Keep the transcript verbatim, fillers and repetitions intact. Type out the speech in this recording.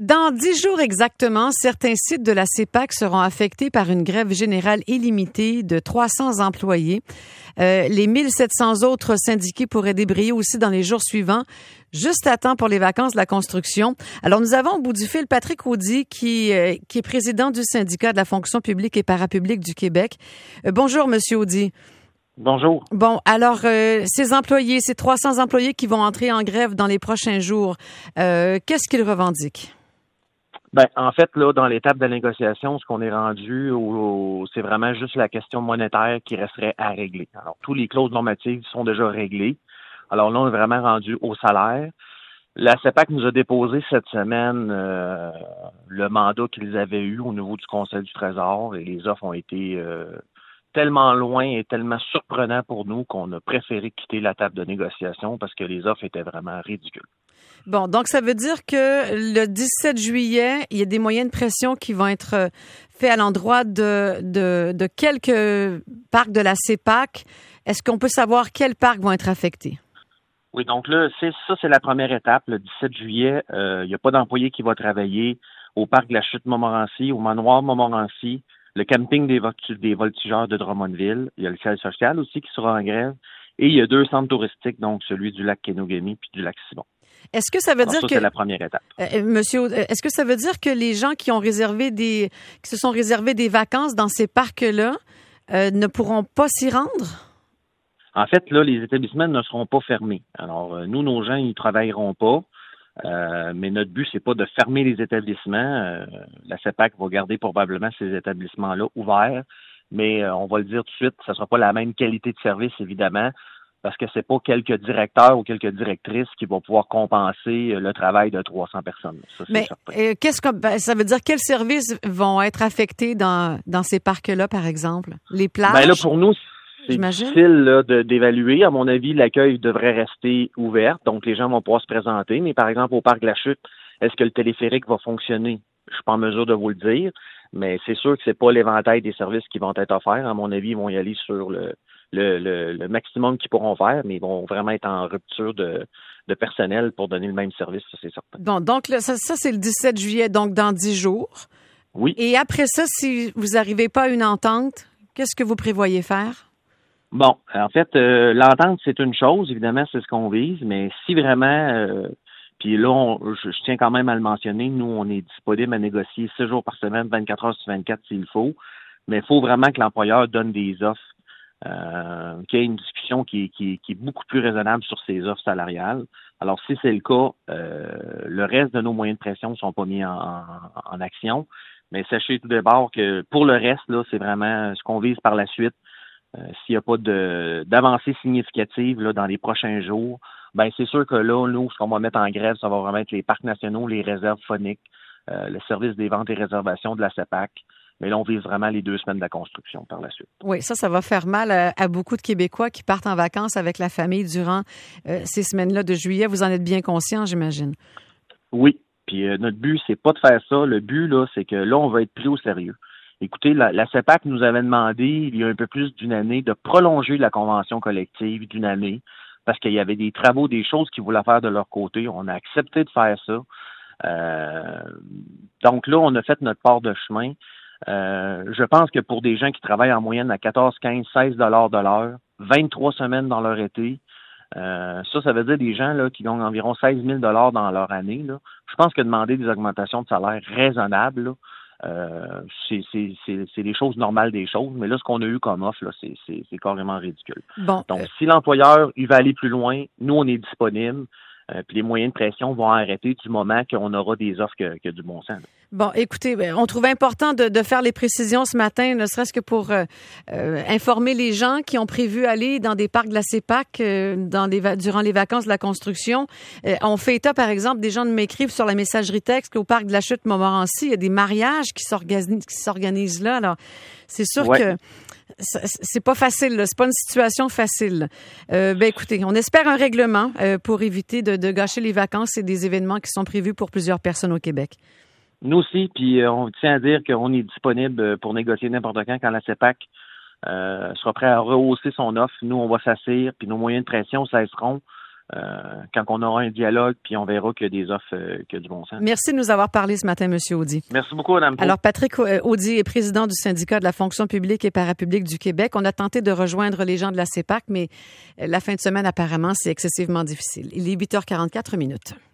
Dans dix jours exactement, certains sites de la CEPAC seront affectés par une grève générale illimitée de trois cents employés. Euh, les mille sept cents autres syndiqués pourraient débrayer aussi dans les jours suivants, juste à temps pour les vacances de la construction. Alors, nous avons au bout du fil Patrick Audy, qui, euh, qui est président du syndicat de la fonction publique et parapublique du Québec. Euh, bonjour, Monsieur Audy. Bonjour. Bon, alors, euh, ces employés, ces trois cents employés qui vont entrer en grève dans les prochains jours, euh, qu'est-ce qu'ils revendiquent? Ben, en fait, là, dans l'étape de la négociation, ce qu'on est rendu, au, au, c'est vraiment juste la question monétaire qui resterait à régler. Alors, tous les clauses normatives sont déjà réglées. Alors là, on est vraiment rendu au salaire. La CEPAC nous a déposé cette semaine euh, le mandat qu'ils avaient eu au niveau du Conseil du Trésor et les offres ont été euh, tellement loin et tellement surprenants pour nous qu'on a préféré quitter la table de négociation parce que les offres étaient vraiment ridicules. Bon, donc ça veut dire que le dix-sept juillet, il y a des moyens de pression qui vont être faits à l'endroit de, de, de quelques parcs de la CEPAC. Est-ce qu'on peut savoir quels parcs vont être affectés? Oui, donc là, c'est ça, c'est la première étape. Le dix-sept juillet, euh, il n'y a pas d'employé qui va travailler au parc de la Chute-Montmorency, au manoir Montmorency, le camping des, volti- des voltigeurs de Drummondville. Il y a le siège social aussi qui sera en grève. Et il y a deux centres touristiques, donc celui du lac Kenogami puis du lac Simon. Est-ce que ça veut Alors dire ça, que c'est la première étape. euh, Monsieur, est-ce que ça veut dire que les gens qui ont réservé des, qui se sont réservés des vacances dans ces parcs-là, euh, ne pourront pas s'y rendre? En fait, là, les établissements ne seront pas fermés. Alors, euh, nous, nos gens, ils travailleront pas. Euh, mais notre but, c'est pas de fermer les établissements. Euh, la CEPAC va garder probablement ces établissements-là ouverts. Mais euh, on va le dire tout de suite, ça sera pas la même qualité de service, évidemment. Parce que c'est pas quelques directeurs ou quelques directrices qui vont pouvoir compenser le travail de trois cents personnes. Ça, c'est Mais certain. euh, qu'est-ce que ben, ça veut dire? Quels services vont être affectés dans, dans ces parcs-là, par exemple? Les plages? Ben là, pour nous, c'est j'imagine? difficile là, de, d'évaluer. À mon avis, l'accueil devrait rester ouvert, donc les gens vont pouvoir se présenter. Mais par exemple, au parc de la Chute, est-ce que le téléphérique va fonctionner? Je suis pas en mesure de vous le dire, mais c'est sûr que c'est pas l'éventail des services qui vont être offerts. À mon avis, ils vont y aller sur le Le, le, le maximum qu'ils pourront faire, mais ils vont vraiment être en rupture de, de personnel pour donner le même service, ça c'est certain. Bon, donc là, ça, ça c'est le dix-sept juillet, donc dans dix jours. Oui. Et après ça, si vous n'arrivez pas à une entente, qu'est-ce que vous prévoyez faire? Bon, en fait, euh, l'entente, c'est une chose, évidemment, c'est ce qu'on vise, mais si vraiment, euh, puis là, on, je, je tiens quand même à le mentionner, nous, on est disponible à négocier six jours par semaine, vingt-quatre heures sur vingt-quatre s'il faut, mais il faut vraiment que l'employeur donne des offres. Euh, qu'il y ait une discussion qui, qui, qui est beaucoup plus raisonnable sur ces offres salariales. Alors, si c'est le cas, euh, le reste de nos moyens de pression ne sont pas mis en, en, en action. Mais sachez tout d'abord que pour le reste, là, c'est vraiment ce qu'on vise par la suite. Euh, s'il n'y a pas de d'avancée significative là, dans les prochains jours, ben c'est sûr que là, nous, ce qu'on va mettre en grève, ça va vraiment être les parcs nationaux, les réserves phoniques, euh, le service des ventes et réservations de la CEPAC. Mais là, on vise vraiment les deux semaines de la construction par la suite. Oui, ça, ça va faire mal à, à beaucoup de Québécois qui partent en vacances avec la famille durant euh, ces semaines-là de juillet. Vous en êtes bien conscient, j'imagine. Oui, puis euh, notre but, c'est pas de faire ça. Le but, là, c'est que là, on va être pris au sérieux. Écoutez, la, la CEPAC nous avait demandé, il y a un peu plus d'une année, de prolonger la convention collective d'une année parce qu'il y avait des travaux, des choses qu'ils voulaient faire de leur côté. On a accepté de faire ça. Euh, donc là, on a fait notre part de chemin. Euh, je pense que pour des gens qui travaillent en moyenne à quatorze, quinze, seize dollars de l'heure, vingt-trois semaines dans leur été, euh, ça, ça veut dire des gens là qui gagnent environ seize mille dollars dans leur année. Là. Je pense que demander des augmentations de salaire raisonnables, là, euh, c'est, c'est, c'est, c'est des choses normales des choses, mais là, ce qu'on a eu comme offre, là, c'est, c'est, c'est carrément ridicule. Bon, Donc, euh... si l'employeur il va aller plus loin, nous, on est disponible. Euh, puis les moyens de pression vont arrêter du moment qu'on aura des offres que, que du bon sens. Là. Bon, écoutez, on trouvait important de, de faire les précisions ce matin, ne serait-ce que pour euh, euh, informer les gens qui ont prévu aller dans des parcs de la CEPAC euh, dans les va- durant les vacances de la construction. Euh, on fait état, par exemple, des gens m'écrivent sur la messagerie texte qu'au parc de la Chute-Montmorency, il y a des mariages qui s'organisent, qui s'organisent là. Alors, c'est sûr ouais. que c'est pas facile, là. C'est pas une situation facile. Euh, ben écoutez, on espère un règlement euh, pour éviter de, de gâcher les vacances et des événements qui sont prévus pour plusieurs personnes au Québec. Nous aussi, puis euh, on tient à dire qu'on est disponible pour négocier n'importe quand quand la CEPAC euh, sera prêt à rehausser son offre. Nous, on va s'assire, puis nos moyens de pression cesseront. euh, quand on aura un dialogue, puis on verra qu'il y a des offres euh, qui ont du bon sens. Merci de nous avoir parlé ce matin, M. Audy. Merci beaucoup, Mme Pau. Alors, Patrick Audy est président du syndicat de la fonction publique et parapublique du Québec. On a tenté de rejoindre les gens de la C E P A C, mais la fin de semaine, apparemment, c'est excessivement difficile. Il est huit heures quarante-quatre minutes.